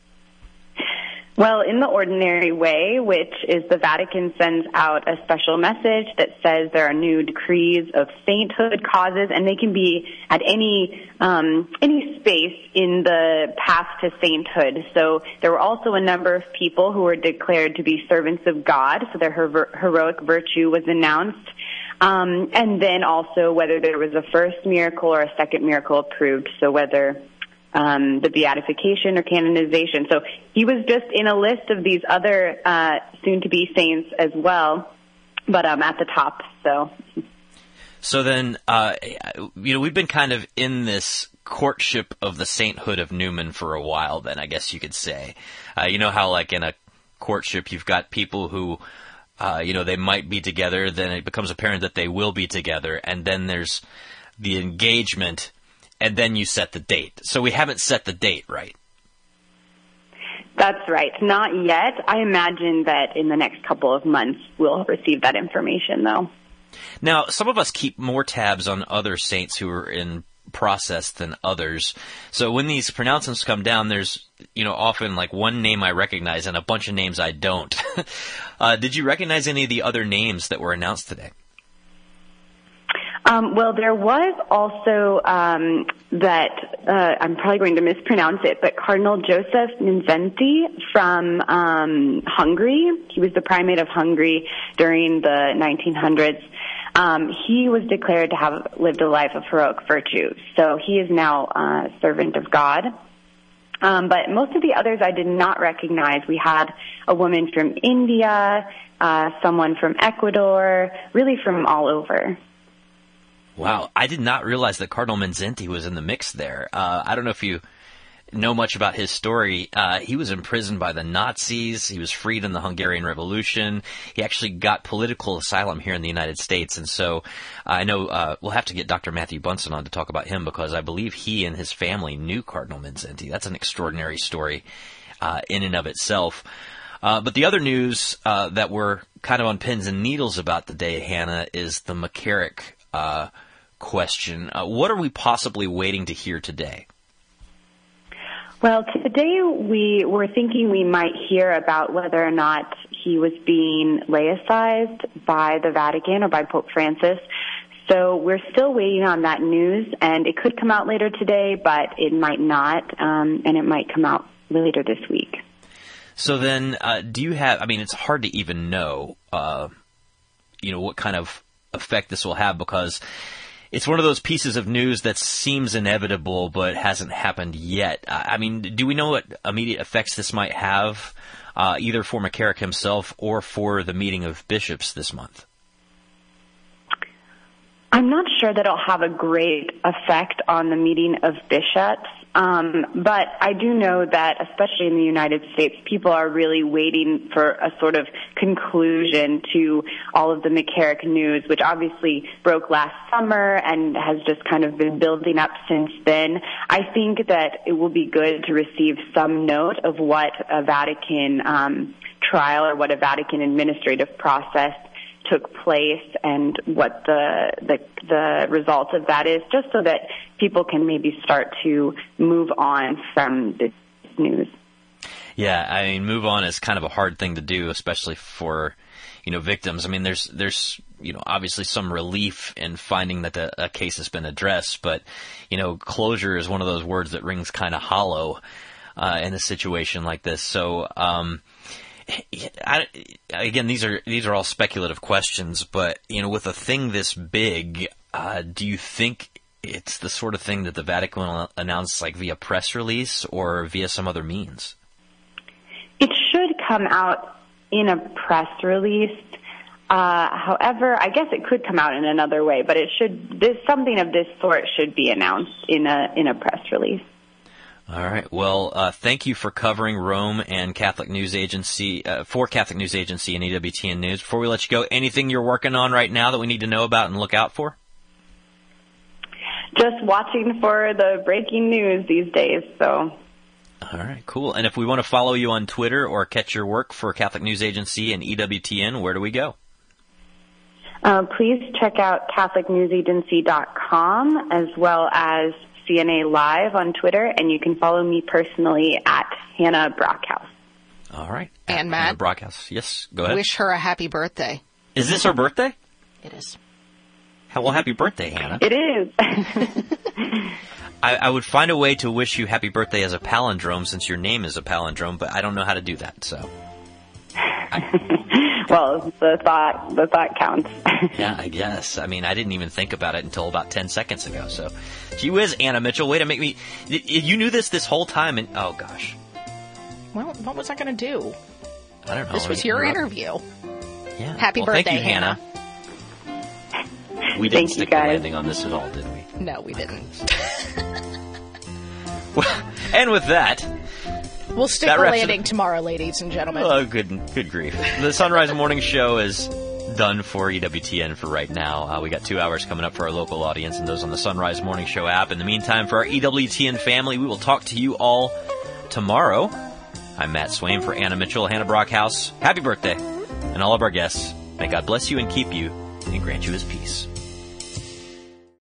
Well, in the ordinary way, which is the Vatican sends out a special message that says there are new decrees of sainthood causes, and they can be at any space in the path to sainthood. So there were also a number of people who were declared to be servants of God, so their heroic virtue was announced. And then also whether there was a first miracle or a second miracle approved, so whether the beatification or canonization. So he was just in a list of these other soon-to-be saints as well, but at the top. So then, we've been kind of in this courtship of the sainthood of Newman for a while then, I guess you could say. You know how, like, in a courtship you've got people who, they might be together, then it becomes apparent that they will be together, and then there's the engagement, and then you set the date. So we haven't set the date, right? That's right. Not yet. I imagine that in the next couple of months we'll receive that information, though. Now, some of us keep more tabs on other saints who are in process than others. So when these pronouncements come down, there's, often like one name I recognize and a bunch of names I don't. Did you recognize any of the other names that were announced today? Well, there was also that I'm probably going to mispronounce it, but Cardinal Joseph Mindszenty from Hungary. He was the primate of Hungary during the 1900s. He was declared to have lived a life of heroic virtue, so he is now a servant of God. But most of the others I did not recognize. We had a woman from India, someone from Ecuador, really from all over. Wow, I did not realize that Cardinal Mindszenty was in the mix there. I don't know if you know much about his story. He was imprisoned by the Nazis. He was freed in the Hungarian Revolution. He actually got political asylum here in the United States. And so I know we'll have to get Dr. Matthew Bunson on to talk about him, because I believe he and his family knew Cardinal Mindszenty. That's an extraordinary story in and of itself. But the other news that we're kind of on pins and needles about today, Hannah, is the McCarrick question. What are we possibly waiting to hear today? Well, today we were thinking we might hear about whether or not he was being laicized by the Vatican or by Pope Francis. So we're still waiting on that news, and it could come out later today, but it might not, and it might come out later this week. So then, do you have, it's hard to even know, what kind of effect this will have, because it's one of those pieces of news that seems inevitable but hasn't happened yet. Do we know what immediate effects this might have, either for McCarrick himself or for the meeting of bishops this month? I'm not sure that it'll have a great effect on the meeting of bishops. But I do know that, especially in the United States, people are really waiting for a sort of conclusion to all of the McCarrick news, which obviously broke last summer and has just kind of been building up since then. I think that it will be good to receive some note of what a Vatican trial or what a Vatican administrative process took place and what the result of that is, just so that people can maybe start to move on from this news. Yeah, I mean, move on is kind of a hard thing to do, especially for, victims. I mean, there's obviously some relief in finding that a case has been addressed, but, closure is one of those words that rings kind of hollow in a situation like this. So, again, these are all speculative questions, but with a thing this big, do you think it's the sort of thing that the Vatican will announce like via press release or via some other means? It should come out in a press release. However, I guess it could come out in another way, but something of this sort should be announced in a press release. All right. Well, thank you for covering Rome and Catholic News Agency, for Catholic News Agency and EWTN News. Before we let you go, anything you're working on right now that we need to know about and look out for? Just watching for the breaking news these days, so. All right, cool. And if we want to follow you on Twitter or catch your work for Catholic News Agency and EWTN, where do we go? Please check out CatholicNewsAgency.com as well as CNA Live on Twitter, and you can follow me personally at Hannah Brockhouse. All right. And Matt? Hannah Brockhouse. Yes, go ahead. Wish her a happy birthday. Is this her birthday? It is. Well, happy birthday, Hannah. It is. I would find a way to wish you happy birthday as a palindrome since your name is a palindrome, but I don't know how to do that, so. Well, the thought counts. Yeah, I guess. I mean, I didn't even think about it until about 10 seconds ago, so. Gee whiz, Anna Mitchell, way to make me. You knew this whole time, and oh gosh. Well, what was I going to do? I don't know. This was your interview. Yeah. Happy birthday, thank you, Hannah. We didn't stick the landing on this at all, did we? No, we didn't. Well, and with that, we'll stick the landing tomorrow, ladies and gentlemen. Oh, good grief. The Sunrise Morning Show is done for EWTN for right now. We got 2 hours coming up for our local audience and those on the Sunrise Morning Show app. In the meantime, for our EWTN family, we will talk to you all tomorrow. I'm Matt Swaim for Anna Mitchell, Hannah Brockhouse. Happy birthday. And all of our guests, may God bless you and keep you and grant you his peace.